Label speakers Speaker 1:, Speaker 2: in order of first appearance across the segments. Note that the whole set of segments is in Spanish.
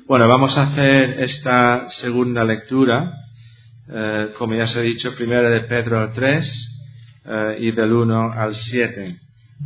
Speaker 1: Bueno, vamos a hacer esta segunda lectura, como ya se ha dicho, primera de Pedro 3 y del 1 al 7.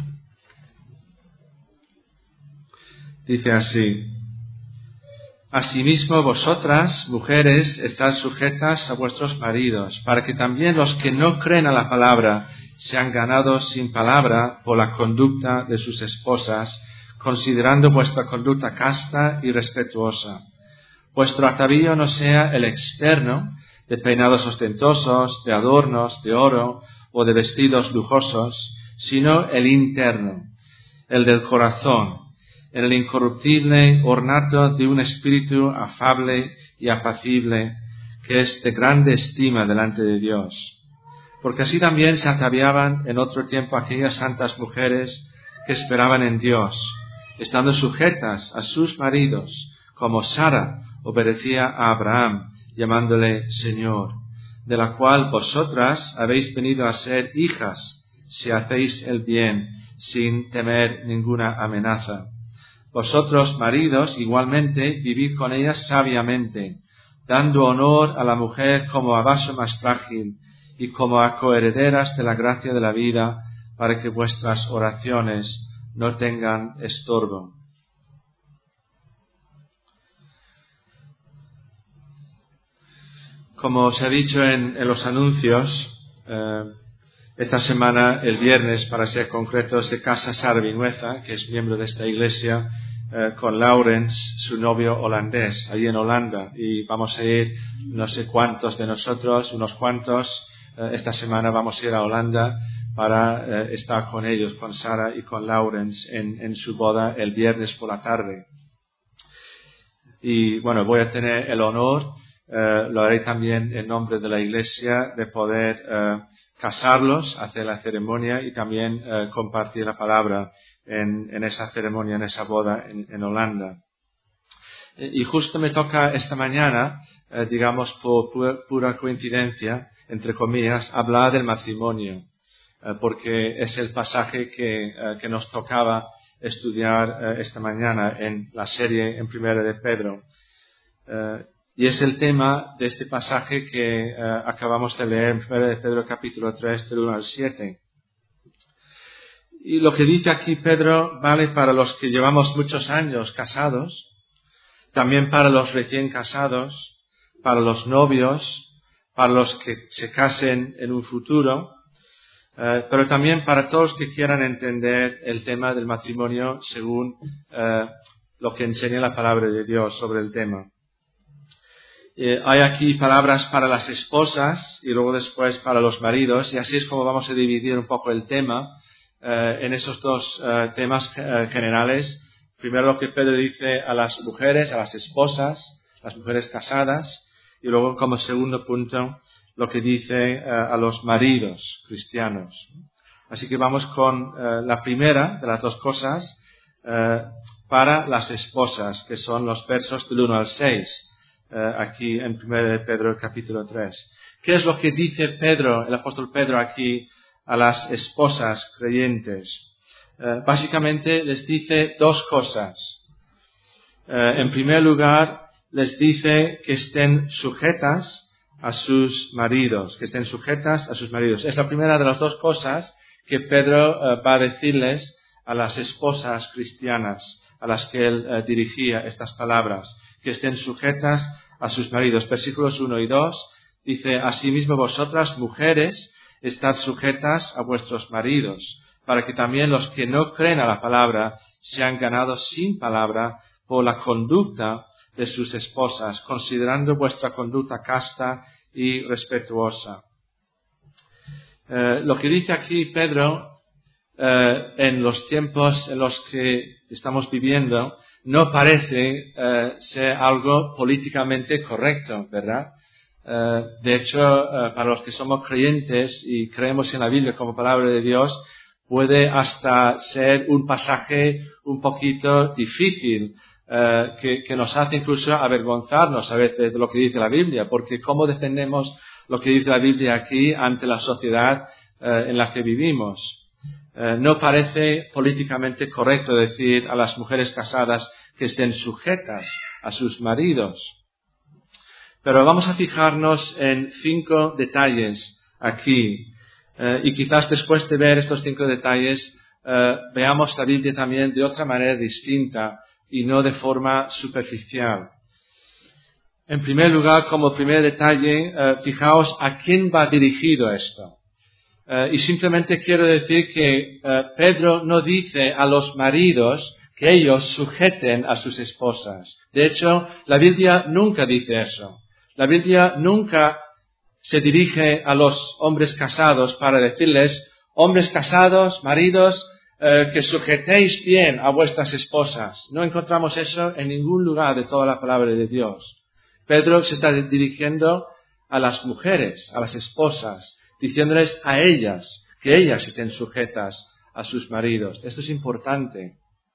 Speaker 1: Dice así: Asimismo vosotras, mujeres, estad sujetas a vuestros maridos, para que también los que no creen a la palabra sean ganados sin palabra por la conducta de sus esposas, considerando vuestra conducta casta y respetuosa. Vuestro atavío no sea el externo, de peinados ostentosos, de adornos, de oro o de vestidos lujosos, sino el interno, el del corazón, en el incorruptible ornato de un espíritu afable y apacible, que es de grande estima delante de Dios. Porque así también se ataviaban en otro tiempo aquellas santas mujeres que esperaban en Dios, estando sujetas a sus maridos, como Sara obedecía a Abraham, llamándole Señor, de la cual vosotras habéis venido a ser hijas, si hacéis el bien, sin temer ninguna amenaza. Vosotros, maridos, igualmente, vivid con ellas sabiamente, dando honor a la mujer como a vaso más frágil y como a coherederas de la gracia de la vida, para que vuestras oraciones no tengan estorbo. Como se ha dicho en los anuncios, esta semana, el viernes, para ser concretos, de casa Sara Vinueza, que es miembro de esta iglesia, con Laurens, su novio holandés, allí en Holanda. Y vamos a ir, no sé cuántos de nosotros, unos cuantos, esta semana vamos a ir a Holanda para estar con ellos, con Sara y con Laurens, en su boda el viernes por la tarde. Y bueno, voy a tener el honor, lo haré también en nombre de la iglesia, de poder casarlos, hacer la ceremonia y también compartir la palabra en esa ceremonia, en esa boda en Holanda. Y justo me toca esta mañana, digamos por pura coincidencia, entre comillas, hablar del matrimonio, porque es el pasaje que nos tocaba estudiar esta mañana en la serie en Primera de Pedro. Y es el tema de este pasaje que acabamos de leer en Primera de Pedro capítulo 3 del 1 al 7. Y lo que dice aquí Pedro vale para los que llevamos muchos años casados, también para los recién casados, para los novios, para los que se casen en un futuro, pero también para todos que quieran entender el tema del matrimonio según lo que enseña la palabra de Dios sobre el tema. Hay aquí palabras para las esposas y luego después para los maridos, y así es como vamos a dividir un poco el tema en esos dos temas generales. Primero lo que Pedro dice a las mujeres, a las esposas, las mujeres casadas, y luego como segundo punto lo que dice a los maridos cristianos. Así que vamos con la primera de las dos cosas, para las esposas, que son los versos del 1 al 6, aquí en 1 de Pedro capítulo 3. ¿Qué es lo que dice Pedro, el apóstol Pedro aquí a las esposas creyentes? Básicamente les dice dos cosas. En primer lugar, les dice que estén sujetas a sus maridos, que estén sujetas a sus maridos. Es la primera de las dos cosas que Pedro va a decirles a las esposas cristianas, a las que él dirigía estas palabras, que estén sujetas a sus maridos. Versículos 1 y 2 dice: Asimismo vosotras, mujeres, estad sujetas a vuestros maridos, para que también los que no creen a la palabra sean ganados sin palabra por la conducta de sus esposas, considerando vuestra conducta casta y respetuosa. Lo que dice aquí Pedro, en los tiempos en los que estamos viviendo, no parece ser algo políticamente correcto, ¿verdad? De hecho, para los que somos creyentes y creemos en la Biblia como palabra de Dios, puede hasta ser un pasaje un poquito difícil, que nos hace incluso avergonzarnos a veces de lo que dice la Biblia, porque ¿cómo defendemos lo que dice la Biblia aquí ante la sociedad en la que vivimos? No parece políticamente correcto decir a las mujeres casadas que estén sujetas a sus maridos. Pero vamos a fijarnos en 5 detalles aquí. Y quizás después de ver estos 5 detalles, veamos la Biblia también de otra manera distinta y no de forma superficial. En primer lugar, como primer detalle, fijaos a quién va dirigido esto. Y simplemente quiero decir que Pedro no dice a los maridos que ellos sujeten a sus esposas. De hecho, la Biblia nunca dice eso. La Biblia nunca se dirige a los hombres casados para decirles, hombres casados, maridos, que sujetéis bien a vuestras esposas. No encontramos eso en ningún lugar de toda la palabra de Dios. Pedro se está dirigiendo a las mujeres, a las esposas, diciéndoles a ellas, que ellas estén sujetas a sus maridos. Esto es importante.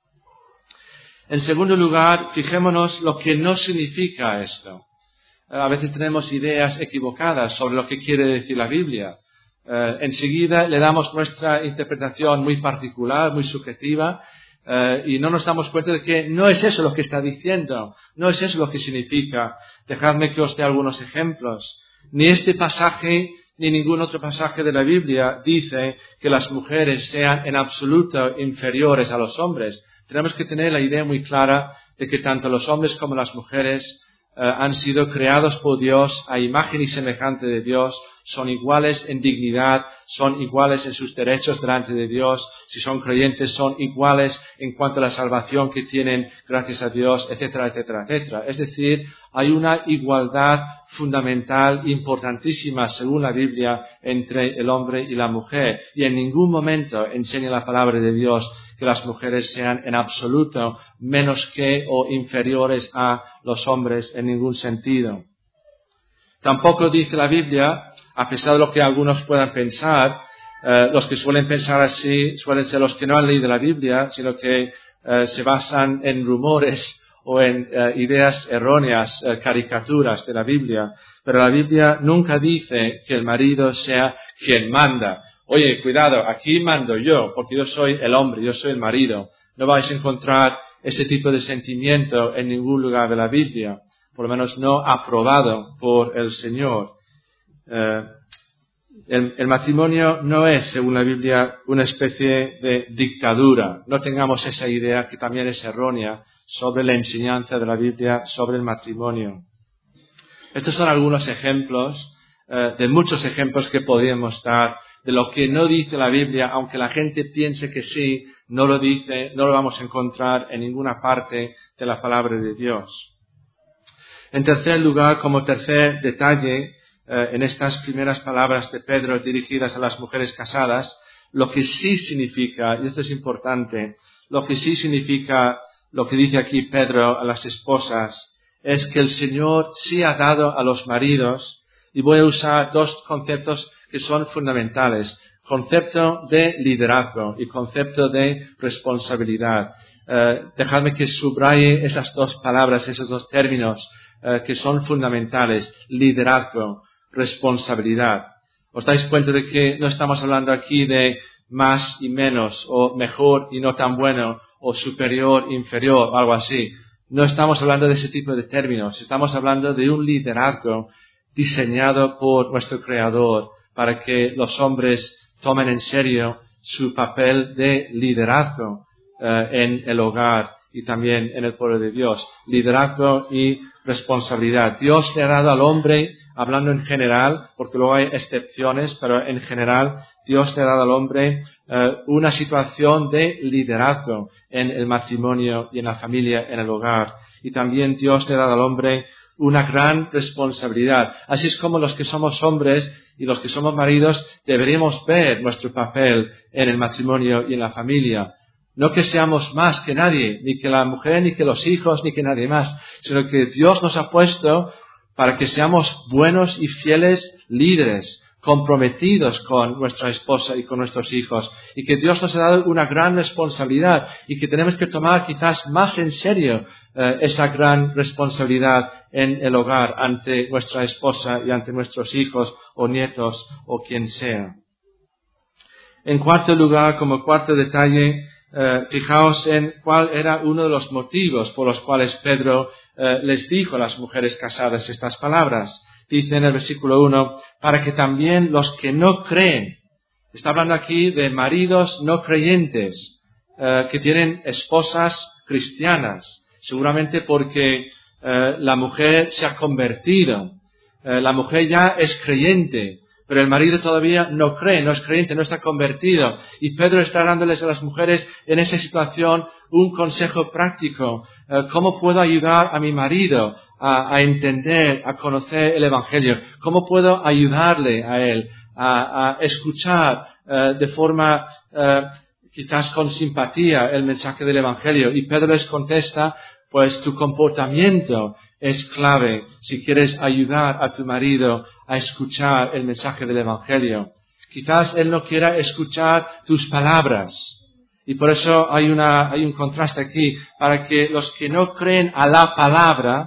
Speaker 1: En segundo lugar, fijémonos lo que no significa esto. A veces tenemos ideas equivocadas sobre lo que quiere decir la Biblia. Enseguida le damos nuestra interpretación muy particular, muy subjetiva, y no nos damos cuenta de que no es eso lo que está diciendo, no es eso lo que significa. Dejadme que os dé algunos ejemplos. Ni este pasaje ni ningún otro pasaje de la Biblia dice que las mujeres sean en absoluto inferiores a los hombres. Tenemos que tener la idea muy clara de que tanto los hombres como las mujeres han sido creados por Dios a imagen y semejanza de Dios, son iguales en dignidad, son iguales en sus derechos delante de Dios, si son creyentes son iguales en cuanto a la salvación que tienen gracias a Dios, etcétera, etcétera, etcétera. Es decir, hay una igualdad fundamental, importantísima, según la Biblia, entre el hombre y la mujer. Y en ningún momento enseña la palabra de Dios que las mujeres sean en absoluto menos que o inferiores a los hombres en ningún sentido. Tampoco dice la Biblia, a pesar de lo que algunos puedan pensar, los que suelen pensar así suelen ser los que no han leído la Biblia, sino que se basan en rumores o en ideas erróneas, caricaturas de la Biblia. Pero la Biblia nunca dice que el marido sea quien manda. Oye, cuidado, aquí mando yo, porque yo soy el hombre, yo soy el marido. No vais a encontrar ese tipo de sentimiento en ningún lugar de la Biblia, por lo menos no aprobado por el Señor. El matrimonio no es, según la Biblia, una especie de dictadura. No tengamos esa idea que también es errónea sobre la enseñanza de la Biblia sobre el matrimonio. Estos son algunos ejemplos de muchos ejemplos que podríamos dar de lo que no dice la Biblia, aunque la gente piense que sí, no lo dice, no lo vamos a encontrar en ninguna parte de la palabra de Dios. En tercer lugar, como tercer detalle, en estas primeras palabras de Pedro dirigidas a las mujeres casadas, lo que sí significa, y esto es importante, lo que sí significa lo que dice aquí Pedro a las esposas, es que el Señor sí ha dado a los maridos, y voy a usar dos conceptos que son fundamentales, concepto de liderazgo y concepto de responsabilidad. Dejadme que subraye esas dos palabras, esos dos términos que son fundamentales, liderazgo, responsabilidad. ¿Os dais cuenta de que no estamos hablando aquí de más y menos, o mejor y no tan bueno, o superior, inferior, o algo así? No estamos hablando de ese tipo de términos, estamos hablando de un liderazgo diseñado por nuestro Creador para que los hombres tomen en serio su papel de liderazgo en el hogar y también en el pueblo de Dios. Liderazgo y responsabilidad. Dios le ha dado al hombre, hablando en general, porque luego hay excepciones, pero en general Dios le ha dado al hombre una situación de liderazgo en el matrimonio y en la familia, en el hogar. Y también Dios le ha dado al hombre una gran responsabilidad. Así es como los que somos hombres y los que somos maridos deberíamos ver nuestro papel en el matrimonio y en la familia. No que seamos más que nadie, ni que la mujer, ni que los hijos, ni que nadie más, sino que Dios nos ha puesto para que seamos buenos y fieles líderes, comprometidos con nuestra esposa y con nuestros hijos, y que Dios nos ha dado una gran responsabilidad y que tenemos que tomar quizás más en serio esa gran responsabilidad en el hogar ante nuestra esposa y ante nuestros hijos o nietos o quien sea. En cuarto lugar, como cuarto detalle, Fijaos en cuál era uno de los motivos por los cuales Pedro les dijo a las mujeres casadas estas palabras. Dice en el versículo 1, para que también los que no creen, está hablando aquí de maridos no creyentes, que tienen esposas cristianas, seguramente porque la mujer se ha convertido, la mujer ya es creyente, pero el marido todavía no cree, no es creyente, no está convertido. Y Pedro está dándoles a las mujeres en esa situación un consejo práctico. ¿Cómo puedo ayudar a mi marido a entender, a conocer el Evangelio? ¿Cómo puedo ayudarle a él a escuchar de forma quizás con simpatía el mensaje del Evangelio? Y Pedro les contesta, pues tu comportamiento es clave si quieres ayudar a tu marido a escuchar el mensaje del Evangelio. Quizás él no quiera escuchar tus palabras. Y por eso hay un contraste aquí, para que los que no creen a la palabra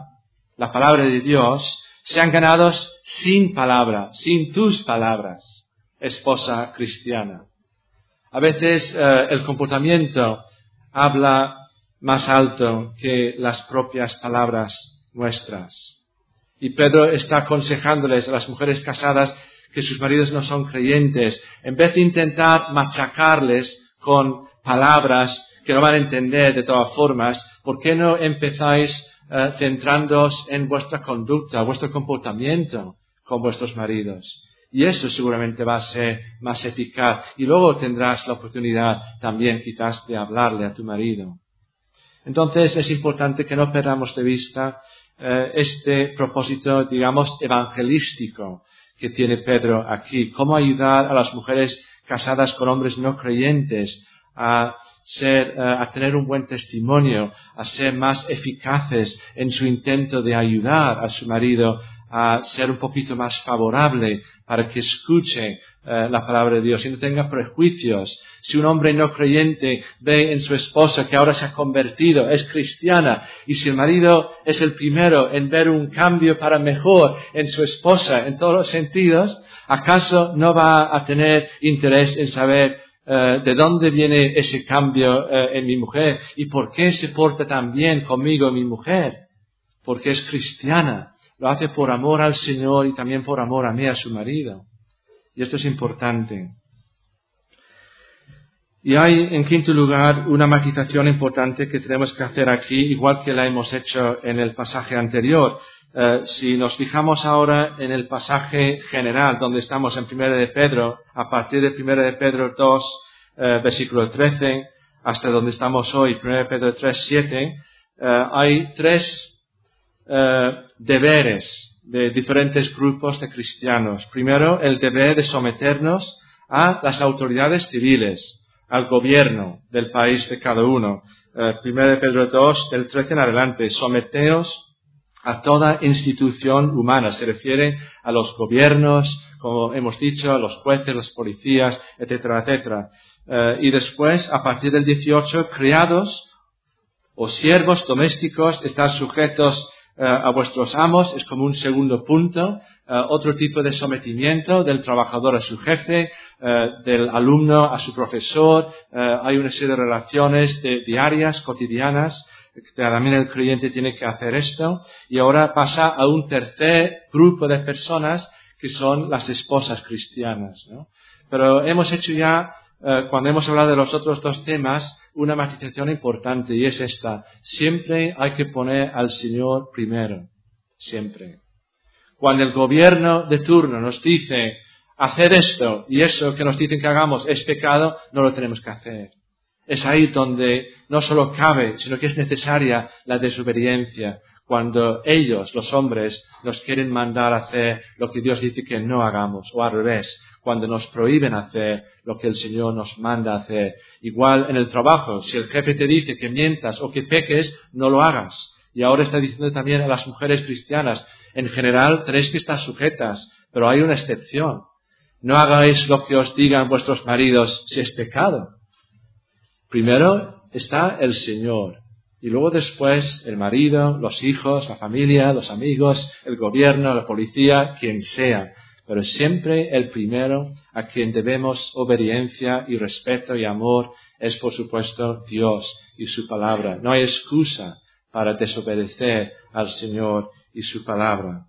Speaker 1: de Dios, sean ganados sin palabra, sin tus palabras, esposa cristiana. A veces el comportamiento habla más alto que las propias palabras nuestras. Y Pedro está aconsejándoles a las mujeres casadas que sus maridos no son creyentes, en vez de intentar machacarles con palabras que no van a entender de todas formas, ¿por qué no empezáis centrándoos en vuestra conducta, vuestro comportamiento con vuestros maridos? Y eso seguramente va a ser más eficaz. Y luego tendrás la oportunidad también quizás de hablarle a tu marido. Entonces es importante que no perdamos de vista este propósito, digamos, evangelístico que tiene Pedro aquí. Cómo ayudar a las mujeres casadas con hombres no creyentes a tener un buen testimonio, a ser más eficaces en su intento de ayudar a su marido a ser un poquito más favorable para que escuche la palabra de Dios y no tenga prejuicios. Si un hombre no creyente ve en su esposa que ahora se ha convertido, es cristiana, y si el marido es el primero en ver un cambio para mejor en su esposa en todos los sentidos, ¿acaso no va a tener interés en saber de dónde viene ese cambio en mi mujer y por qué se porta tan bien conmigo mi mujer? Porque es cristiana. Lo hace por amor al Señor y también por amor a mí, a su marido. Y esto es importante. Y hay, en quinto lugar, una matización importante que tenemos que hacer aquí, igual que la hemos hecho en el pasaje anterior. Si nos fijamos ahora en el pasaje general, donde estamos en 1 de Pedro, a partir de 1 de Pedro 2, versículo 13, hasta donde estamos hoy, 1 de Pedro 3, 7, hay tres deberes de diferentes grupos de cristianos. Primero, el deber de someternos a las autoridades civiles, al gobierno del país de cada uno. 1 de Pedro 2, del 13 en adelante, someteos a toda institución humana. Se refiere a los gobiernos, como hemos dicho, a los jueces, los policías, etcétera, etcétera. Y después, a partir del 18, criados o siervos domésticos, están sujetos a vuestros amos, es como un segundo punto. Otro tipo de sometimiento del trabajador a su jefe, del alumno a su profesor. Hay una serie de relaciones diarias, cotidianas, que también el creyente tiene que hacer esto. Y ahora pasa a un tercer grupo de personas que son las esposas cristianas, ¿no? Pero hemos hecho ya, cuando hemos hablado de los otros dos temas, una matización importante, y es esta: siempre hay que poner al Señor primero, siempre. Cuando el gobierno de turno nos dice hacer esto y eso que nos dicen que hagamos es pecado, no lo tenemos que hacer. Es ahí donde no solo cabe, sino que es necesaria la desobediencia. Cuando ellos, los hombres, nos quieren mandar a hacer lo que Dios dice que no hagamos, o al revés, cuando nos prohíben hacer lo que el Señor nos manda a hacer. Igual en el trabajo, si el jefe te dice que mientas o que peques, no lo hagas. Y ahora está diciendo también a las mujeres cristianas, en general tenéis que estar sujetas, pero hay una excepción. No hagáis lo que os digan vuestros maridos si es pecado. Primero está el Señor. Y luego después el marido, los hijos, la familia, los amigos, el gobierno, la policía, quien sea. Pero siempre el primero a quien debemos obediencia y respeto y amor es por supuesto Dios y su palabra. No hay excusa para desobedecer al Señor y su palabra.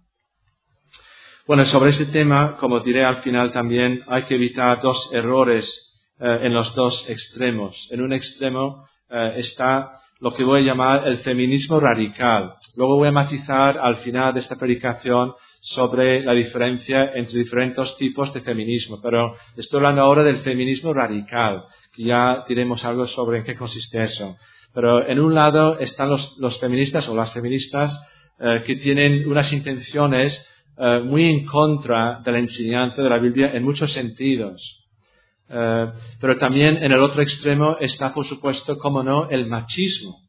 Speaker 1: Bueno, sobre este tema, como diré al final también, hay que evitar dos errores en los dos extremos. En un extremo está lo que voy a llamar el feminismo radical. Luego voy a matizar al final de esta predicación sobre la diferencia entre diferentes tipos de feminismo, pero estoy hablando ahora del feminismo radical, que ya diremos algo sobre en qué consiste eso. Pero en un lado están los feministas o las feministas que tienen unas intenciones muy en contra de la enseñanza de la Biblia en muchos sentidos. Pero también en el otro extremo está, por supuesto, como no, el machismo.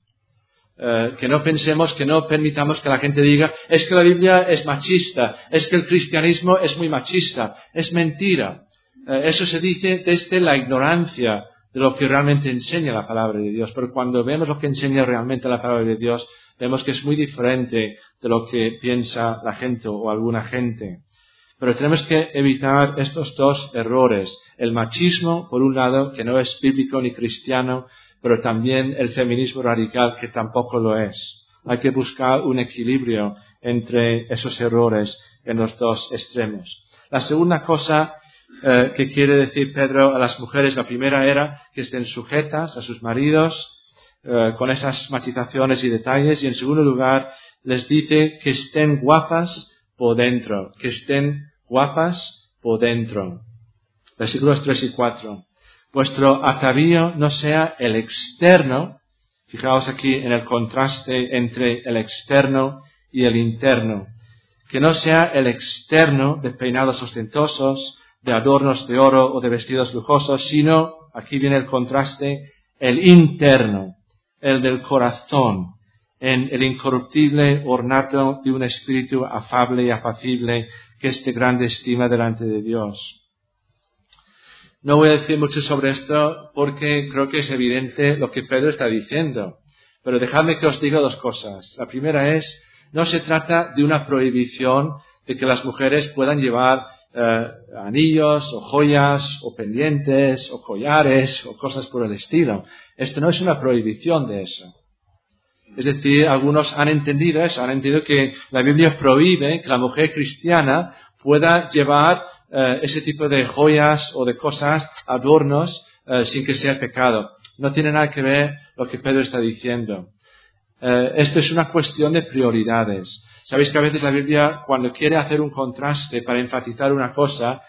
Speaker 1: Que no pensemos, que no permitamos que la gente diga, es que la Biblia es machista, es que el cristianismo es muy machista. Es mentira. Eso se dice desde la ignorancia de lo que realmente enseña la palabra de Dios. Pero cuando vemos lo que enseña realmente la palabra de Dios, vemos que es muy diferente de lo que piensa la gente o alguna gente. Pero tenemos que evitar estos dos errores. El machismo, por un lado, que no es bíblico ni cristiano, pero también el feminismo radical, que tampoco lo es. Hay que buscar un equilibrio entre esos errores en los dos extremos. La segunda cosa que quiere decir Pedro a las mujeres, la primera era que estén sujetas a sus maridos, con esas matizaciones y detalles, y en segundo lugar les dice que estén guapas por dentro, que estén guapas por dentro. Versículos 3 y 4. Vuestro atavío no sea el externo, fijaos aquí en el contraste entre el externo y el interno, que no sea el externo de peinados ostentosos, de adornos de oro o de vestidos lujosos, sino, aquí viene el contraste, el interno, el del corazón, en el incorruptible ornato de un espíritu afable y apacible que es de grande estima delante de Dios. No voy a decir mucho sobre esto porque creo que es evidente lo que Pedro está diciendo. Pero dejadme que os diga dos cosas. La primera es, no se trata de una prohibición de que las mujeres puedan llevar anillos o joyas o pendientes o collares o cosas por el estilo. Esto no es una prohibición de eso. Es decir, algunos han entendido eso, han entendido que la Biblia prohíbe que la mujer cristiana pueda llevar ese tipo de joyas o de cosas, adornos, sin que sea pecado. No tiene nada que ver lo que Pedro está diciendo. Esto es una cuestión de prioridades. Sabéis que a veces la Biblia, cuando quiere hacer un contraste para enfatizar una cosa,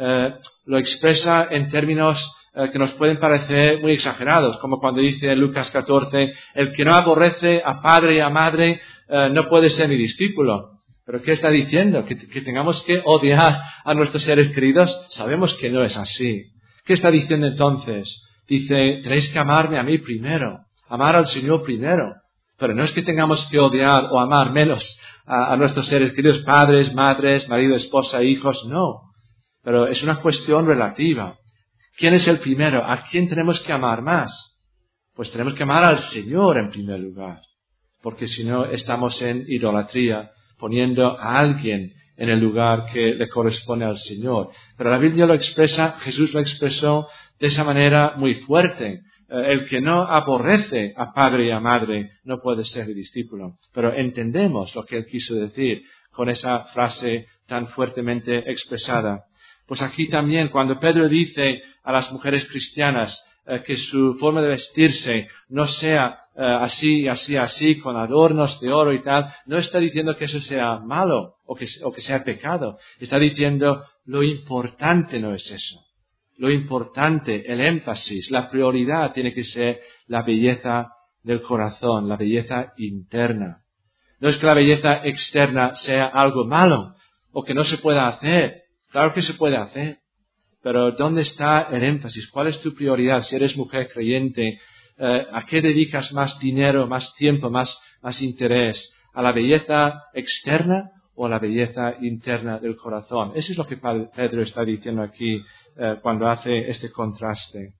Speaker 1: lo expresa en términos que nos pueden parecer muy exagerados, como cuando dice en Lucas 14, el que no aborrece a padre y a madre no puede ser mi discípulo. ¿Pero qué está diciendo? ¿Que tengamos que odiar a nuestros seres queridos? Sabemos que no es así. ¿Qué está diciendo entonces? Dice, tenéis que amarme a mí primero, amar al Señor primero. Pero no es que tengamos que odiar o amar menos a nuestros seres queridos, padres, madres, marido, esposa, hijos, no. Pero es una cuestión relativa. ¿Quién es el primero? ¿A quién tenemos que amar más? Pues tenemos que amar al Señor en primer lugar. Porque si no, estamos en idolatría, poniendo a alguien en el lugar que le corresponde al Señor. Pero la Biblia lo expresa, Jesús lo expresó de esa manera muy fuerte. El que no aborrece a padre y a madre no puede ser mi discípulo. Pero entendemos lo que él quiso decir con esa frase tan fuertemente expresada. Pues aquí también, cuando Pedro dice a las mujeres cristianas que su forma de vestirse no sea así, con adornos de oro y tal, no está diciendo que eso sea malo o que sea pecado. Está diciendo lo importante no es eso. Lo importante, el énfasis, la prioridad tiene que ser la belleza del corazón, la belleza interna. No es que la belleza externa sea algo malo o que no se pueda hacer. Claro que se puede hacer. Pero ¿dónde está el énfasis? ¿Cuál es tu prioridad? Si eres mujer creyente, ¿a qué dedicas más dinero, más tiempo, más interés? ¿A la belleza externa o a la belleza interna del corazón? Eso es lo que Pedro está diciendo aquí cuando hace este contraste.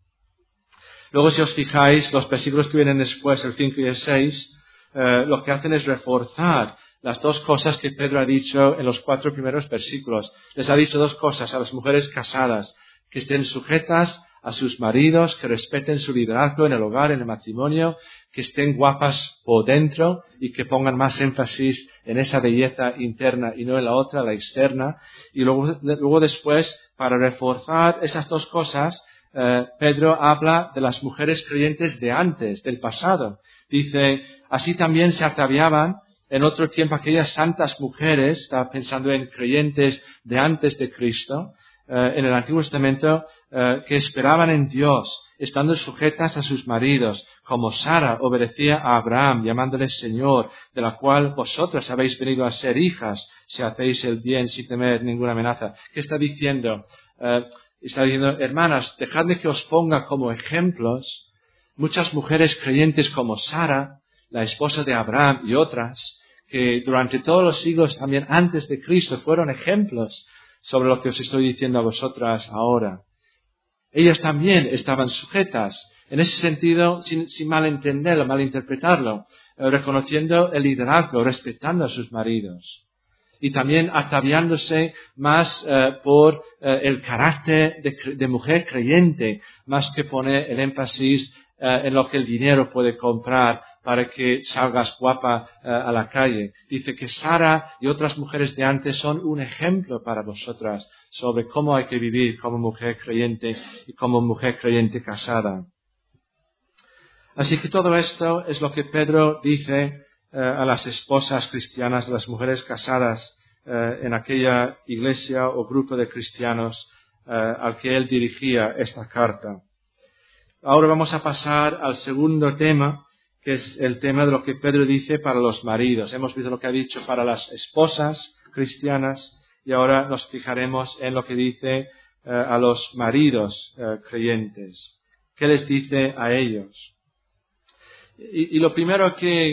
Speaker 1: Luego, si os fijáis, los versículos que vienen después, el 5 y el 6, lo que hacen es reforzar las dos cosas que Pedro ha dicho en los 4 primeros versículos. Les ha dicho dos cosas a las mujeres casadas, que estén sujetas a sus maridos, que respeten su liderazgo en el hogar, en el matrimonio, que estén guapas por dentro y que pongan más énfasis en esa belleza interna y no en la otra, la externa. Y luego después, para reforzar esas dos cosas, Pedro habla de las mujeres creyentes de antes, del pasado. Dice, así también se ataviaban en otro tiempo aquellas santas mujeres, está pensando en creyentes de antes de Cristo, en el Antiguo Testamento, que esperaban en Dios, estando sujetas a sus maridos, como Sara obedecía a Abraham, llamándole Señor, de la cual vosotras habéis venido a ser hijas, si hacéis el bien sin temer ninguna amenaza. ¿Qué está diciendo? Está diciendo, hermanas, dejadme que os ponga como ejemplos muchas mujeres creyentes como Sara, la esposa de Abraham y otras, que durante todos los siglos también antes de Cristo fueron ejemplos sobre lo que os estoy diciendo a vosotras ahora. Ellas también estaban sujetas, en ese sentido, sin malentenderlo, malinterpretarlo, reconociendo el liderazgo, respetando a sus maridos. Y también ataviándose más por el carácter de mujer creyente, más que poner el énfasis en lo que el dinero puede comprar para que salgas guapa a la calle. Dice que Sara y otras mujeres de antes son un ejemplo para vosotras sobre cómo hay que vivir como mujer creyente y como mujer creyente casada. Así que todo esto es lo que Pedro dice a las esposas cristianas, a las mujeres casadas en aquella iglesia o grupo de cristianos al que él dirigía esta carta. Ahora vamos a pasar al segundo tema, que es el tema de lo que Pedro dice para los maridos. Hemos visto lo que ha dicho para las esposas cristianas y ahora nos fijaremos en lo que dice a los maridos creyentes. ¿Qué les dice a ellos? Y lo primero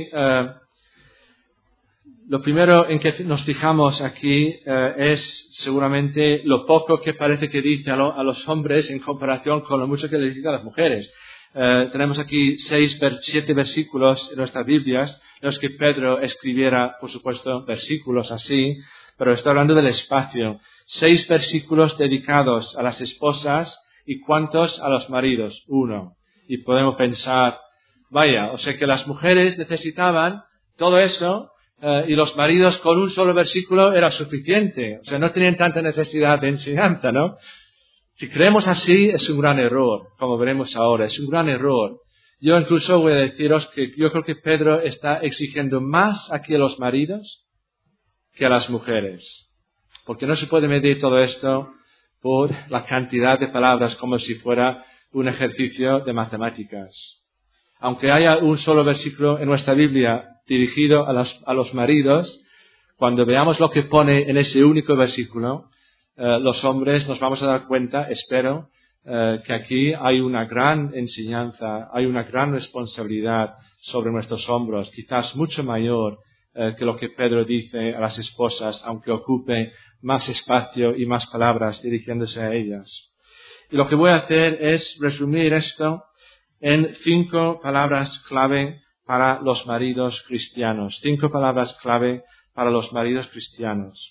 Speaker 1: en que nos fijamos aquí es seguramente lo poco que parece que dice a los hombres en comparación con lo mucho que les dice a las mujeres. Tenemos aquí 7 versículos en nuestras Biblias, en los que Pedro escribiera, por supuesto, versículos así, pero está hablando del espacio. 6 versículos dedicados a las esposas y ¿cuántos a los maridos? 1. Y podemos pensar, vaya, o sea que las mujeres necesitaban todo eso, y los maridos con un solo versículo era suficiente. O sea, no tenían tanta necesidad de enseñanza, ¿no? Si creemos así, es un gran error, como veremos ahora. Es un gran error. Yo incluso voy a deciros que yo creo que Pedro está exigiendo más aquí a los maridos que a las mujeres. Porque no se puede medir todo esto por la cantidad de palabras como si fuera un ejercicio de matemáticas. Aunque haya un solo versículo en nuestra Biblia dirigido a los maridos, cuando veamos lo que pone en ese único versículo, los hombres nos vamos a dar cuenta, espero, que aquí hay una gran enseñanza, hay una gran responsabilidad sobre nuestros hombros, quizás mucho mayor que lo que Pedro dice a las esposas, aunque ocupe más espacio y más palabras dirigiéndose a ellas. Y lo que voy a hacer es resumir esto en 5 palabras clave para los maridos cristianos. 5 palabras clave para los maridos cristianos.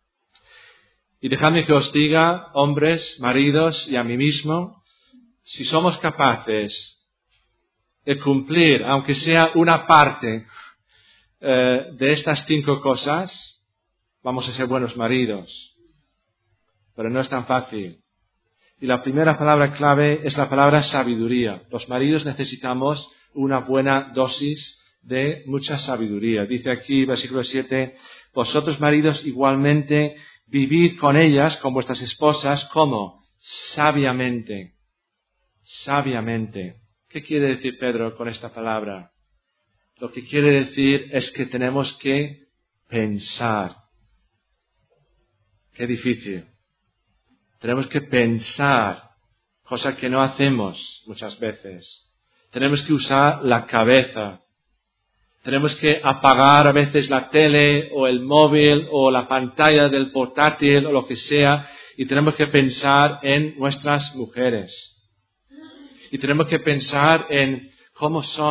Speaker 1: Y dejadme que os diga, hombres, maridos y a mí mismo, si somos capaces de cumplir, aunque sea una parte de estas 5 cosas, vamos a ser buenos maridos. Pero no es tan fácil. Y la primera palabra clave es la palabra sabiduría. Los maridos necesitamos una buena dosis de mucha sabiduría. Dice aquí, versículo 7, vosotros maridos igualmente vivid con ellas, con vuestras esposas, ¿cómo? Sabiamente. Sabiamente. ¿Qué quiere decir Pedro con esta palabra? Lo que quiere decir es que tenemos que pensar. Qué difícil. Tenemos que pensar, cosa que no hacemos muchas veces. Tenemos que usar la cabeza. Tenemos que apagar a veces la tele o el móvil o la pantalla del portátil o lo que sea y tenemos que pensar en nuestras mujeres. Y tenemos que pensar en cómo son.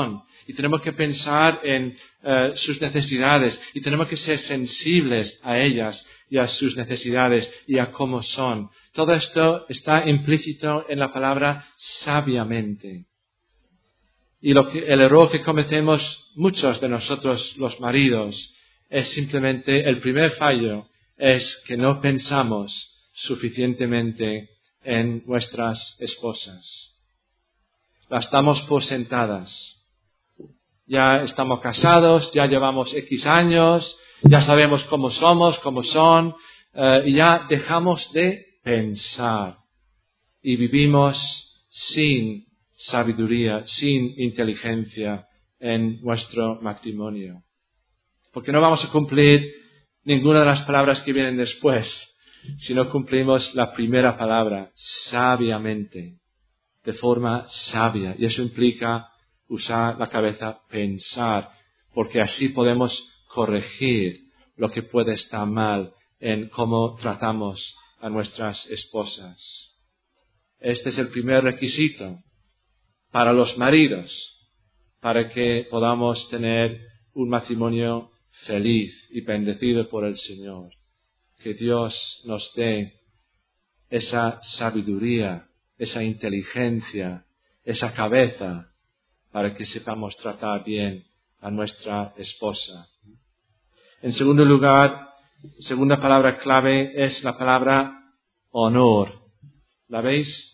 Speaker 1: y tenemos que pensar en sus necesidades y tenemos que ser sensibles a ellas y a sus necesidades y a cómo son. Todo esto está implícito en la palabra sabiamente. Y el error que cometemos muchos de nosotros los maridos es simplemente, el primer fallo es que no pensamos suficientemente en nuestras esposas. Las damos por sentadas. Ya estamos casados, ya llevamos X años, ya sabemos cómo somos, cómo son, y ya dejamos de pensar. Y vivimos sin sabiduría, sin inteligencia en nuestro matrimonio. Porque no vamos a cumplir ninguna de las palabras que vienen después, si no cumplimos la primera palabra, sabiamente, de forma sabia. Y eso implica usar la cabeza, pensar, porque así podemos corregir lo que puede estar mal en cómo tratamos a nuestras esposas. Este es el primer requisito para los maridos, para que podamos tener un matrimonio feliz y bendecido por el Señor. Que Dios nos dé esa sabiduría, esa inteligencia, esa cabeza, para que sepamos tratar bien a nuestra esposa. En segundo lugar, segunda palabra clave es la palabra honor. ¿La veis?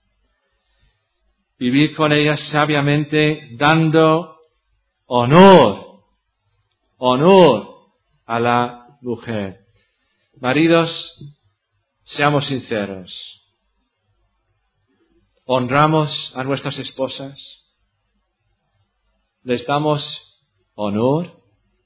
Speaker 1: Vivir con ella sabiamente, dando honor a la mujer. Maridos, seamos sinceros. ¿Honramos a nuestras esposas? ¿Les damos honor?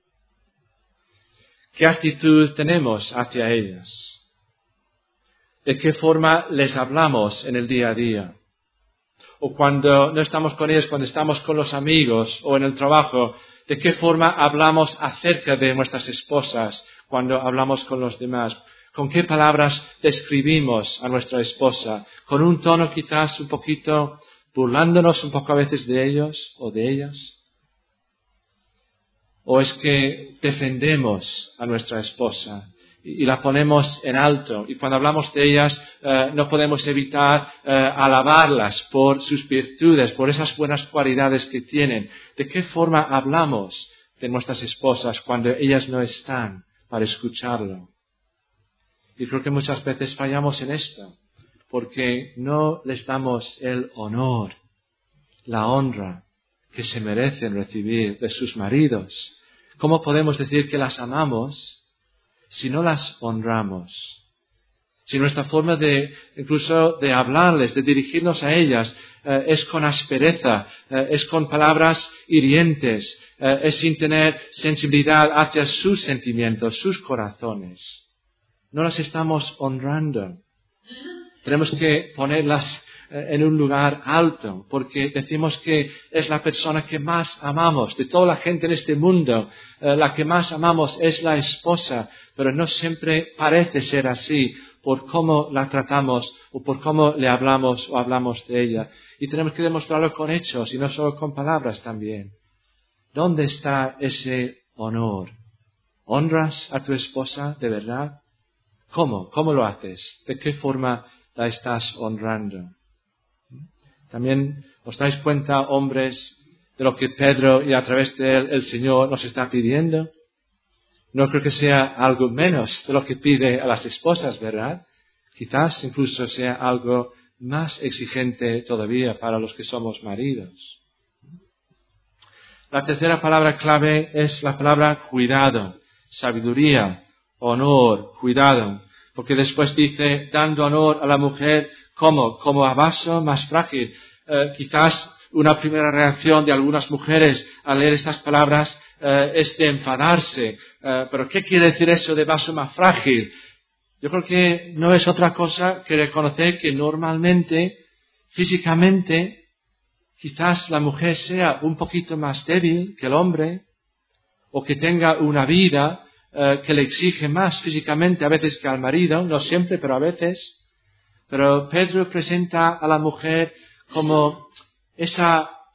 Speaker 1: ¿Qué actitud tenemos hacia ellas? ¿De qué forma les hablamos en el día a día? O cuando no estamos con ellos, cuando estamos con los amigos o en el trabajo, ¿de qué forma hablamos acerca de nuestras esposas cuando hablamos con los demás? ¿Con qué palabras describimos a nuestra esposa? ¿Con un tono quizás un poquito burlándonos un poco a veces de ellos o de ellas? ¿O es que defendemos a nuestra esposa y la ponemos en alto? Y cuando hablamos de ellas no podemos evitar alabarlas por sus virtudes, por esas buenas cualidades que tienen. ¿De qué forma hablamos de nuestras esposas cuando ellas no están para escucharlo? Y creo que muchas veces fallamos en esto, porque no les damos el honor, la honra que se merecen recibir de sus maridos. ¿Cómo podemos decir que las amamos si no las honramos? Si nuestra forma incluso de hablarles, de dirigirnos a ellas, es con aspereza, es con palabras hirientes, es sin tener sensibilidad hacia sus sentimientos, sus corazones. No las estamos honrando. Tenemos que ponerlas en un lugar alto, porque decimos que es la persona que más amamos. De toda la gente en este mundo, la que más amamos es la esposa, pero no siempre parece ser así por cómo la tratamos o por cómo le hablamos o hablamos de ella. Y tenemos que demostrarlo con hechos y no solo con palabras también. ¿Dónde está ese honor? ¿Honras a tu esposa de verdad? ¿Cómo? ¿Cómo lo haces? ¿De qué forma la estás honrando? También os dais cuenta, hombres, de lo que Pedro y a través de él el Señor nos está pidiendo. No creo que sea algo menos de lo que pide a las esposas, ¿verdad? Quizás incluso sea algo más exigente todavía para los que somos maridos. La tercera palabra clave es la palabra cuidado, sabiduría, honor, cuidado. Porque después dice, dando honor a la mujer, ¿cómo? Como a vaso más frágil. Quizás una primera reacción de algunas mujeres al leer estas palabras es de enfadarse. ¿Pero qué quiere decir eso de vaso más frágil? Yo creo que no es otra cosa que reconocer que normalmente, físicamente, quizás la mujer sea un poquito más débil que el hombre, o que tenga una vida que le exige más físicamente a veces que al marido, no siempre, pero a veces. Pero Pedro presenta a la mujer como esa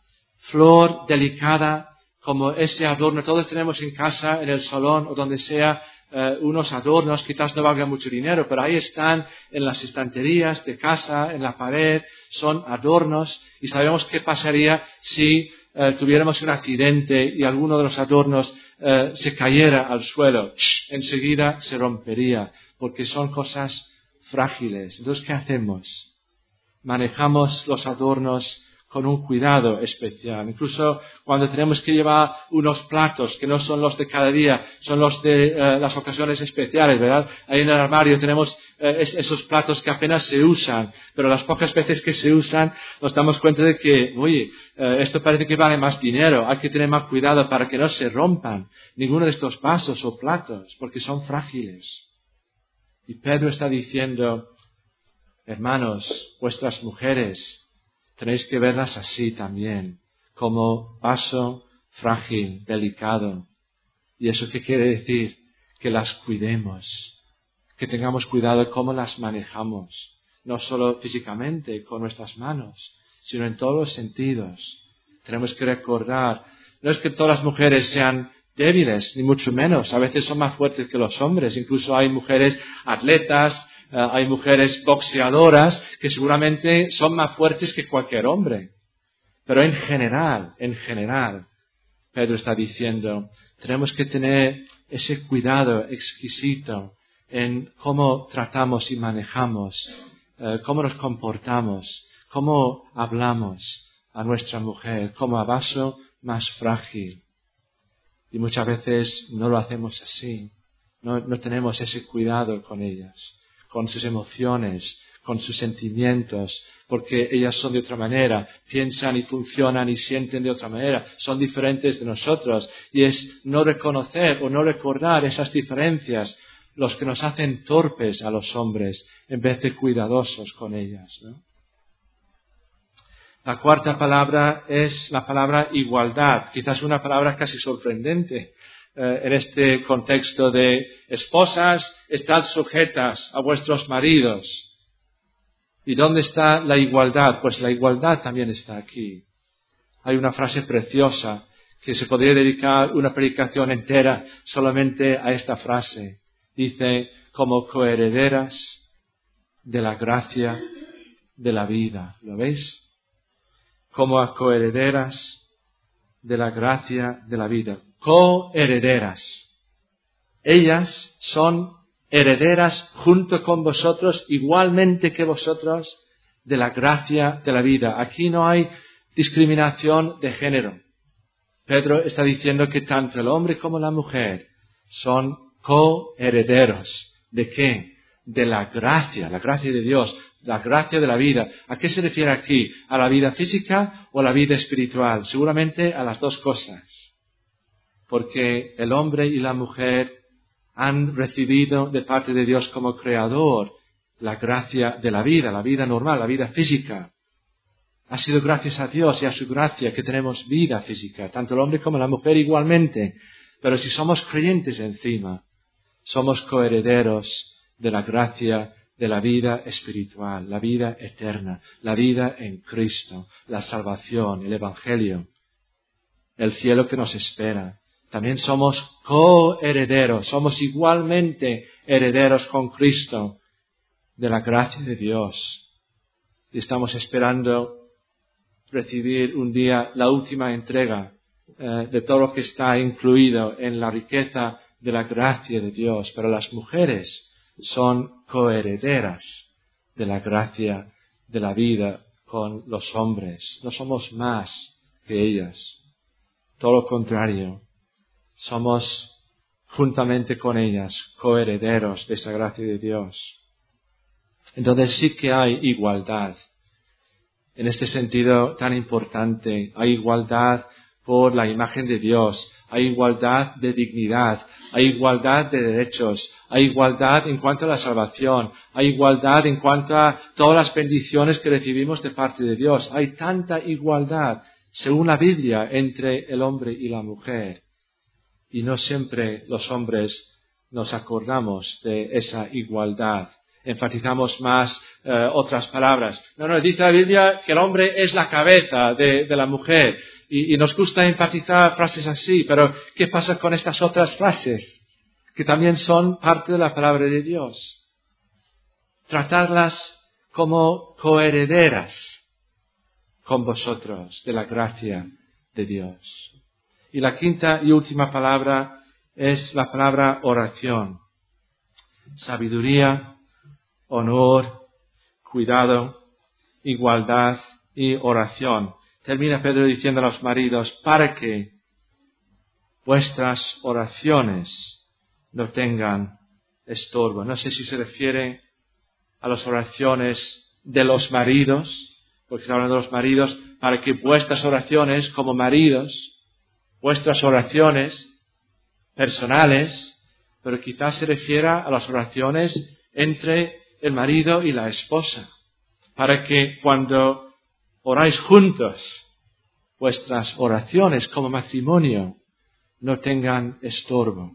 Speaker 1: flor delicada, como ese adorno. Todos tenemos en casa, en el salón o donde sea, unos adornos, quizás no valgan mucho dinero, pero ahí están en las estanterías de casa, en la pared, son adornos, y sabemos qué pasaría si tuviéramos un accidente y alguno de los adornos se cayera al suelo. Enseguida se rompería, porque son cosas frágiles. Entonces, ¿qué hacemos? Manejamos los adornos con un cuidado especial. Incluso cuando tenemos que llevar unos platos que no son los de cada día, son los de las ocasiones especiales, ¿verdad? Ahí en el armario tenemos esos platos que apenas se usan, pero las pocas veces que se usan nos damos cuenta de que, oye, esto parece que vale más dinero, hay que tener más cuidado para que no se rompan ninguno de estos vasos o platos, porque son frágiles. Y Pedro está diciendo, hermanos, vuestras mujeres, tenéis que verlas así también, como vaso frágil, delicado. ¿Y eso qué quiere decir? Que las cuidemos, que tengamos cuidado de cómo las manejamos, no solo físicamente, con nuestras manos, sino en todos los sentidos. Tenemos que recordar, no es que todas las mujeres sean débiles, ni mucho menos, a veces son más fuertes que los hombres, incluso hay mujeres atletas, hay mujeres boxeadoras que seguramente son más fuertes que cualquier hombre. Pero en general, Pedro está diciendo, tenemos que tener ese cuidado exquisito en cómo tratamos y manejamos, cómo nos comportamos, cómo hablamos a nuestra mujer, como a vaso más frágil. Y muchas veces no lo hacemos así, no tenemos ese cuidado con ellas, con sus emociones, con sus sentimientos, porque ellas son de otra manera, piensan y funcionan y sienten de otra manera, son diferentes de nosotros, y es no reconocer o no recordar esas diferencias los que nos hacen torpes a los hombres en vez de cuidadosos con ellas, ¿no? La cuarta palabra es la palabra igualdad, quizás una palabra casi sorprendente. En este contexto de esposas, estad sujetas a vuestros maridos. ¿Y dónde está la igualdad? Pues la igualdad también está aquí. Hay una frase preciosa que se podría dedicar una predicación entera solamente a esta frase. Dice, como coherederas de la gracia de la vida. ¿Lo veis? Como coherederas de la gracia de la vida. Coherederas. Ellas son herederas junto con vosotros, igualmente que vosotros, de la gracia de la vida. Aquí no hay discriminación de género. Pedro está diciendo que tanto el hombre como la mujer son coherederos. ¿De qué? De la gracia de Dios, la gracia de la vida. ¿A qué se refiere aquí? ¿A la vida física o a la vida espiritual? Seguramente a las dos cosas. Porque el hombre y la mujer han recibido de parte de Dios como creador la gracia de la vida normal, la vida física. Ha sido gracias a Dios y a su gracia que tenemos vida física, tanto el hombre como la mujer igualmente. Pero si somos creyentes encima, somos coherederos de la gracia de la vida espiritual, la vida eterna, la vida en Cristo, la salvación, el Evangelio, el cielo que nos espera. También somos coherederos, somos igualmente herederos con Cristo de la gracia de Dios. Y estamos esperando recibir un día la última entrega de todo lo que está incluido en la riqueza de la gracia de Dios. Pero las mujeres son coherederas de la gracia de la vida con los hombres. No somos más que ellas. Todo lo contrario. Somos juntamente con ellas coherederos de esa gracia de Dios. Entonces sí que hay igualdad. En este sentido tan importante, hay igualdad por la imagen de Dios, hay igualdad de dignidad, hay igualdad de derechos, hay igualdad en cuanto a la salvación, hay igualdad en cuanto a todas las bendiciones que recibimos de parte de Dios. Hay tanta igualdad, según la Biblia, entre el hombre y la mujer. Y no siempre los hombres nos acordamos de esa igualdad. Enfatizamos más otras palabras. No, dice la Biblia que el hombre es la cabeza de la mujer. Y nos gusta enfatizar frases así, pero ¿qué pasa con estas otras frases? Que también son parte de la palabra de Dios. Tratarlas como coherederas con vosotros de la gracia de Dios. Y la quinta y última palabra es la palabra oración. Sabiduría, honor, cuidado, igualdad y oración. Termina Pedro diciendo a los maridos, para que vuestras oraciones no tengan estorbo. No sé si se refiere a las oraciones de los maridos, porque está hablando de los maridos, para que vuestras oraciones como maridos, vuestras oraciones personales, pero quizás se refiera a las oraciones entre el marido y la esposa, para que cuando oráis juntos, vuestras oraciones como matrimonio no tengan estorbo.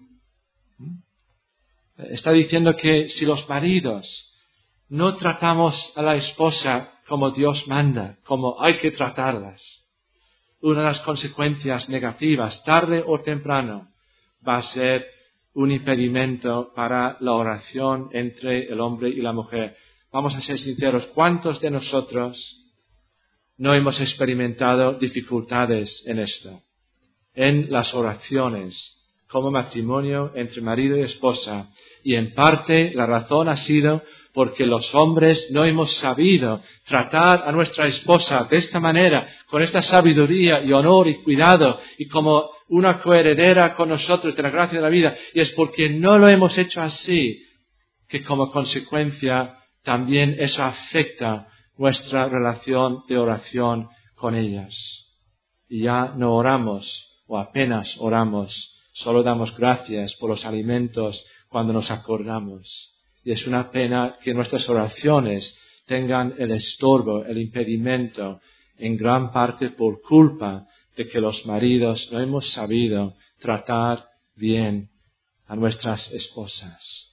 Speaker 1: Está diciendo que si los maridos no tratamos a la esposa como Dios manda, como hay que tratarlas, una de las consecuencias negativas, tarde o temprano, va a ser un impedimento para la oración entre el hombre y la mujer. Vamos a ser sinceros, ¿cuántos de nosotros no hemos experimentado dificultades en esto? En las oraciones como matrimonio entre marido y esposa. Y en parte la razón ha sido porque los hombres no hemos sabido tratar a nuestra esposa de esta manera, con esta sabiduría y honor y cuidado, y como una coheredera con nosotros de la gracia de la vida. Y es porque no lo hemos hecho así, que como consecuencia también eso afecta nuestra relación de oración con ellas. Y ya no oramos, o apenas oramos, solo damos gracias por los alimentos cuando nos acordamos. Y es una pena que nuestras oraciones tengan el estorbo, el impedimento, en gran parte por culpa de que los maridos no hemos sabido tratar bien a nuestras esposas.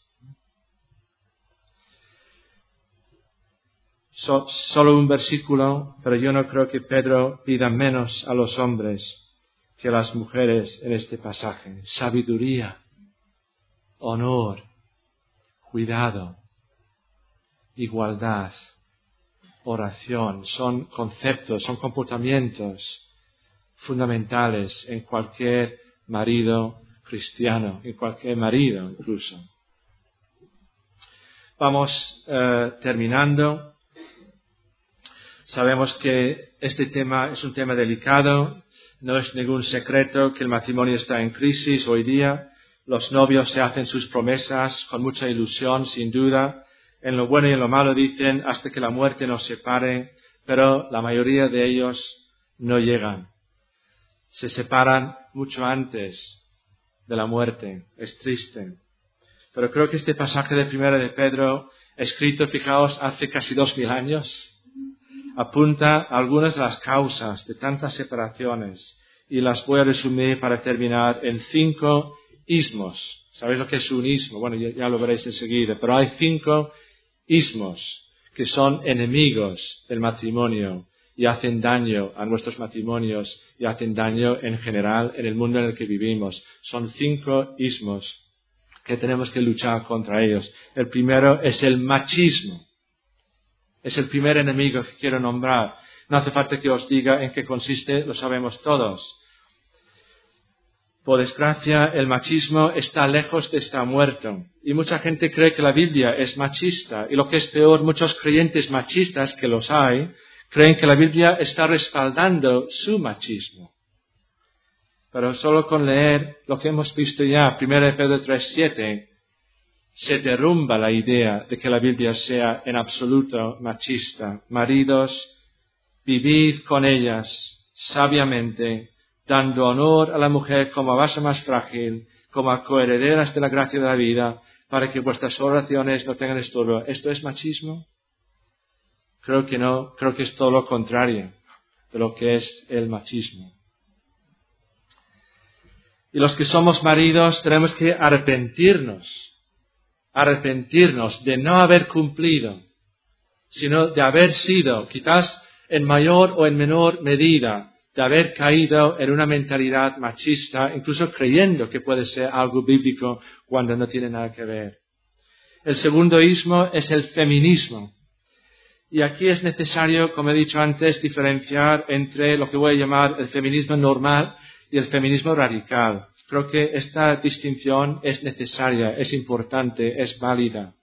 Speaker 1: Solo un versículo, pero yo no creo que Pedro pida menos a los hombres que a las mujeres en este pasaje. Sabiduría, honor, cuidado, igualdad, oración, son conceptos, son comportamientos fundamentales en cualquier marido cristiano, en cualquier marido incluso. Vamos terminando. Sabemos que este tema es un tema delicado, no es ningún secreto que el matrimonio está en crisis hoy día. Los novios se hacen sus promesas con mucha ilusión, sin duda. En lo bueno y en lo malo dicen hasta que la muerte nos separe, pero la mayoría de ellos no llegan. Se separan mucho antes de la muerte. Es triste. Pero creo que este pasaje de Primera de Pedro, escrito, fijaos, hace casi 2000 años, apunta a algunas de las causas de tantas separaciones y las voy a resumir para terminar en 5 ismos. ¿Sabéis lo que es un ismo? Bueno, ya lo veréis enseguida, pero hay 5 ismos que son enemigos del matrimonio y hacen daño a nuestros matrimonios y hacen daño en general en el mundo en el que vivimos. Son 5 ismos que tenemos que luchar contra ellos. El primero es el machismo. Es el primer enemigo que quiero nombrar. No hace falta que os diga en qué consiste, lo sabemos todos. Por desgracia, el machismo está lejos de estar muerto. Y mucha gente cree que la Biblia es machista. Y lo que es peor, muchos creyentes machistas, que los hay, creen que la Biblia está respaldando su machismo. Pero solo con leer lo que hemos visto ya, 1 Pedro 3:7, se derrumba la idea de que la Biblia sea en absoluto machista. Maridos, vivid con ellas sabiamente, dando honor a la mujer como a base más frágil, como a coherederas de la gracia de la vida, para que vuestras oraciones no tengan estorbo. ¿Esto es machismo? Creo que no, creo que es todo lo contrario de lo que es el machismo. Y los que somos maridos tenemos que arrepentirnos de no haber cumplido, sino de haber sido, quizás en mayor o en menor medida, de haber caído en una mentalidad machista, incluso creyendo que puede ser algo bíblico cuando no tiene nada que ver. El segundo ismo es el feminismo. Y aquí es necesario, como he dicho antes, diferenciar entre lo que voy a llamar el feminismo normal y el feminismo radical. Creo que esta distinción es necesaria, es importante, es válida.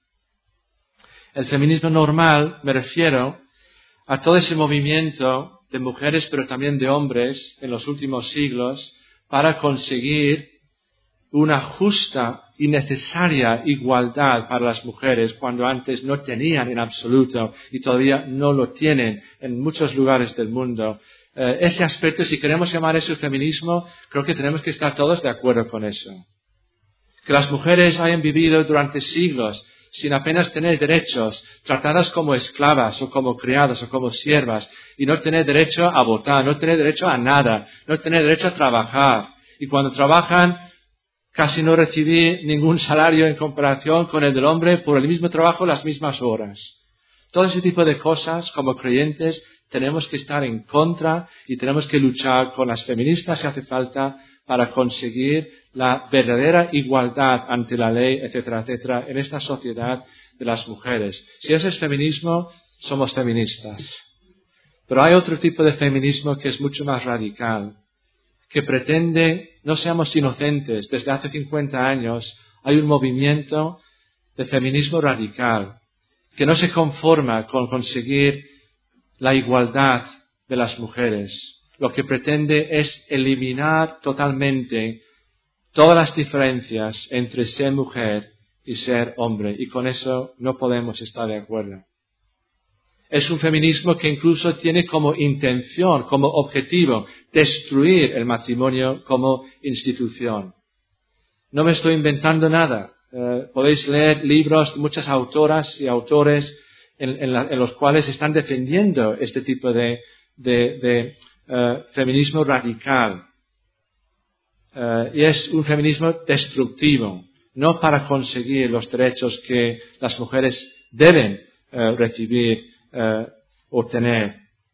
Speaker 1: El feminismo normal, me refiero a todo ese movimiento de mujeres, pero también de hombres en los últimos siglos, para conseguir una justa y necesaria igualdad para las mujeres cuando antes no tenían en absoluto y todavía no lo tienen en muchos lugares del mundo. Ese aspecto, si queremos llamar eso feminismo, creo que tenemos que estar todos de acuerdo con eso. Que las mujeres hayan vivido durante siglos sin apenas tener derechos, tratadas como esclavas o como criadas o como siervas, y no tener derecho a votar, no tener derecho a nada, no tener derecho a trabajar. Y cuando trabajan, casi no recibir ningún salario en comparación con el del hombre por el mismo trabajo, las mismas horas. Todo ese tipo de cosas, como creyentes, tenemos que estar en contra y tenemos que luchar con las feministas si hace falta para conseguir la verdadera igualdad ante la ley, etcétera, etcétera, en esta sociedad de las mujeres. Si eso es feminismo, somos feministas. Pero hay otro tipo de feminismo que es mucho más radical, que pretende, no seamos inocentes, desde hace 50 años hay un movimiento de feminismo radical, que no se conforma con conseguir la igualdad de las mujeres. Lo que pretende es eliminar totalmente todas las diferencias entre ser mujer y ser hombre, y con eso no podemos estar de acuerdo. Es un feminismo que incluso tiene como intención, como objetivo, destruir el matrimonio como institución. No me estoy inventando nada. Podéis leer libros de muchas autoras y autores en los cuales están defendiendo este tipo de feminismo radical. Y es un feminismo destructivo, no para conseguir los derechos que las mujeres deben recibir o tener.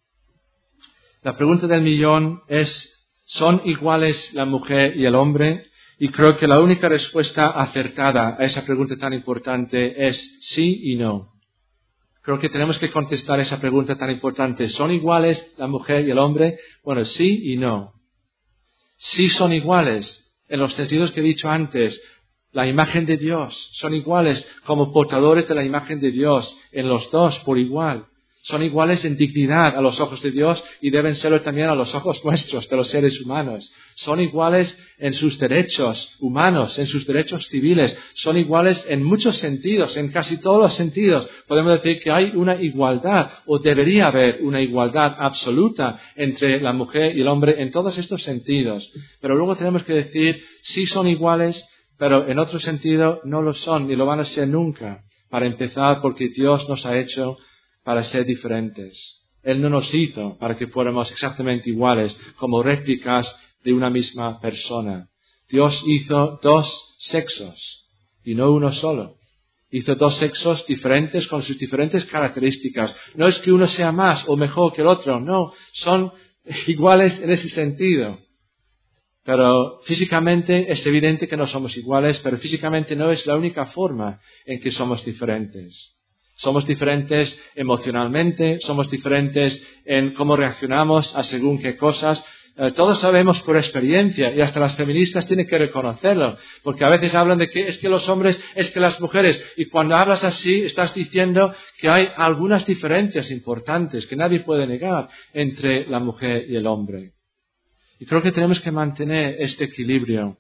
Speaker 1: La pregunta del millón es, ¿son iguales la mujer y el hombre? Y creo que la única respuesta acertada a esa pregunta tan importante es sí y no. Creo que tenemos que contestar esa pregunta tan importante. ¿Son iguales la mujer y el hombre? Bueno, sí y no. Sí son iguales en los sentidos que he dicho antes. La imagen de Dios. Son iguales como portadores de la imagen de Dios en los dos por igual. Son iguales en dignidad a los ojos de Dios y deben serlo también a los ojos nuestros, de los seres humanos. Son iguales en sus derechos humanos, en sus derechos civiles. Son iguales en muchos sentidos, en casi todos los sentidos. Podemos decir que hay una igualdad, o debería haber una igualdad absoluta entre la mujer y el hombre en todos estos sentidos. Pero luego tenemos que decir, sí son iguales, pero en otro sentido no lo son, ni lo van a ser nunca. Para empezar, porque Dios nos ha hecho para ser diferentes. Él no nos hizo para que fuéramos exactamente iguales, como réplicas de una misma persona. Dios hizo dos sexos, y no uno solo. Hizo dos sexos diferentes con sus diferentes características. No es que uno sea más o mejor que el otro, no, son iguales en ese sentido. Pero físicamente es evidente que no somos iguales, pero físicamente no es la única forma en que somos diferentes. Somos diferentes emocionalmente, somos diferentes en cómo reaccionamos a según qué cosas. Todos sabemos por experiencia, y hasta las feministas tienen que reconocerlo, porque a veces hablan de que es que los hombres, es que las mujeres, y cuando hablas así estás diciendo que hay algunas diferencias importantes que nadie puede negar entre la mujer y el hombre. Y creo que tenemos que mantener este equilibrio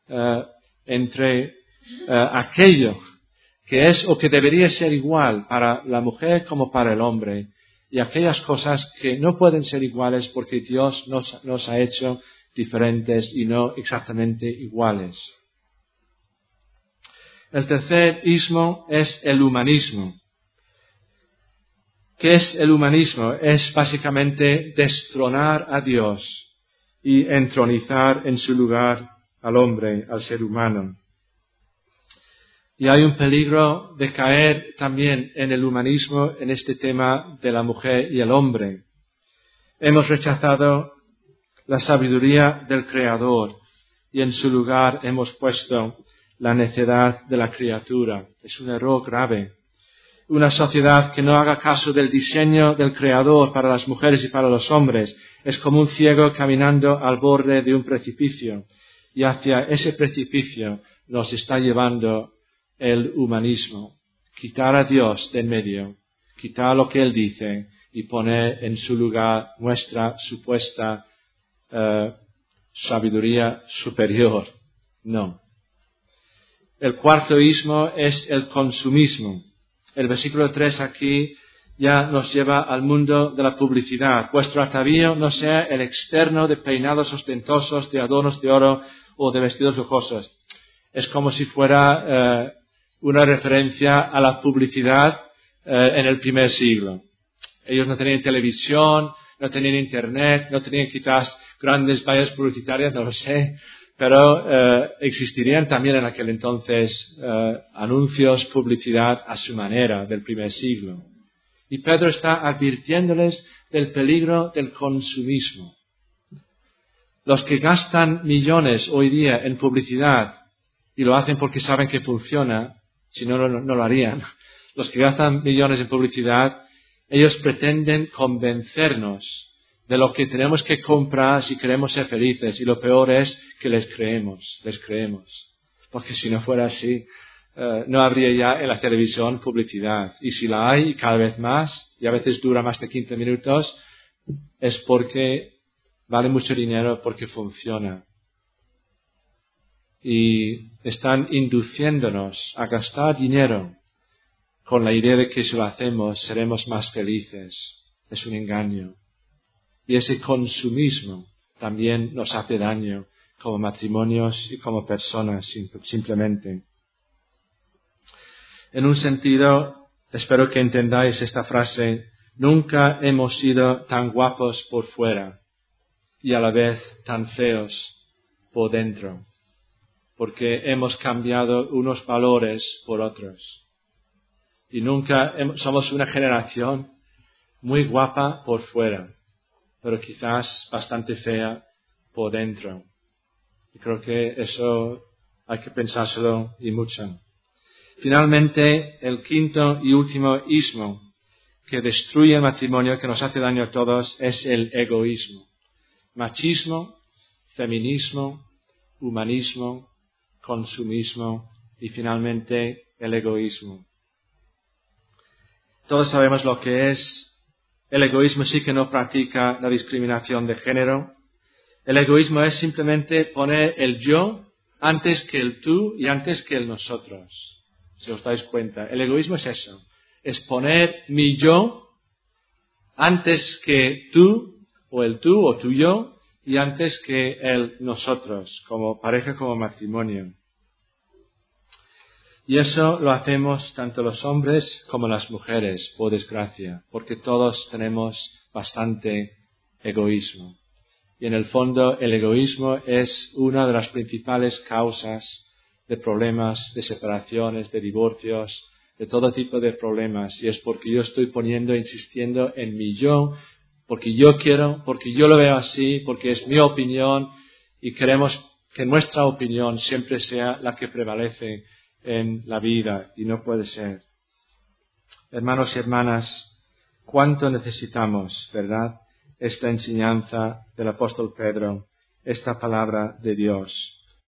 Speaker 1: entre aquello que es o que debería ser igual para la mujer como para el hombre, y aquellas cosas que no pueden ser iguales porque Dios nos ha hecho diferentes y no exactamente iguales. El tercer ismo es el humanismo. ¿Qué es el humanismo? Es básicamente destronar a Dios y entronizar en su lugar al hombre, al ser humano. Y hay un peligro de caer también en el humanismo en este tema de la mujer y el hombre. Hemos rechazado la sabiduría del Creador y en su lugar hemos puesto la necedad de la criatura. Es un error grave. Una sociedad que no haga caso del diseño del Creador para las mujeres y para los hombres es como un ciego caminando al borde de un precipicio. Y hacia ese precipicio nos está llevando el humanismo. Quitar a Dios de en medio, quitar lo que Él dice y poner en su lugar nuestra supuesta sabiduría superior. No. El cuarto ismo es el consumismo. El versículo 3 aquí ya nos lleva al mundo de la publicidad. Vuestro atavío no sea el externo de peinados ostentosos, de adornos de oro o de vestidos lujosos. Es como si fuera una referencia a la publicidad en el primer siglo. Ellos no tenían televisión, no tenían internet, no tenían quizás grandes vallas publicitarias, no lo sé, pero existirían también en aquel entonces anuncios, publicidad a su manera del primer siglo. Y Pedro está advirtiéndoles del peligro del consumismo. Los que gastan millones hoy día en publicidad y lo hacen porque saben que funciona, si no, no lo harían. Los que gastan millones en publicidad, ellos pretenden convencernos de lo que tenemos que comprar si queremos ser felices. Y lo peor es que les creemos. Porque si no fuera así, no habría ya en la televisión publicidad. Y si la hay, cada vez más, y a veces dura más de 15 minutos, es porque vale mucho dinero, porque funciona. Y están induciéndonos a gastar dinero con la idea de que si lo hacemos seremos más felices. Es un engaño. Y ese consumismo también nos hace daño como matrimonios y como personas simplemente. En un sentido, espero que entendáis esta frase, nunca hemos sido tan guapos por fuera y a la vez tan feos por dentro, porque hemos cambiado unos valores por otros. Y somos una generación muy guapa por fuera, pero quizás bastante fea por dentro. Y creo que eso hay que pensárselo y mucho. Finalmente, el quinto y último ismo que destruye el matrimonio, que nos hace daño a todos, es el egoísmo. Machismo, feminismo, humanismo, consumismo y finalmente el egoísmo. Todos sabemos lo que es. El egoísmo sí que no practica la discriminación de género. El egoísmo es simplemente poner el yo antes que el tú y antes que el nosotros. Si os dais cuenta, el egoísmo es eso. Es poner mi yo antes que tú o tu yo y antes que el nosotros, como pareja, como matrimonio. Y eso lo hacemos tanto los hombres como las mujeres, por desgracia, porque todos tenemos bastante egoísmo. Y en el fondo el egoísmo es una de las principales causas de problemas, de separaciones, de divorcios, de todo tipo de problemas. Y es porque yo estoy insistiendo en mi yo, porque yo quiero, porque yo lo veo así, porque es mi opinión y queremos que nuestra opinión siempre sea la que prevalece en la vida, y no puede ser. Hermanos y hermanas, cuánto necesitamos, ¿verdad?, esta enseñanza del apóstol Pedro, esta palabra de Dios.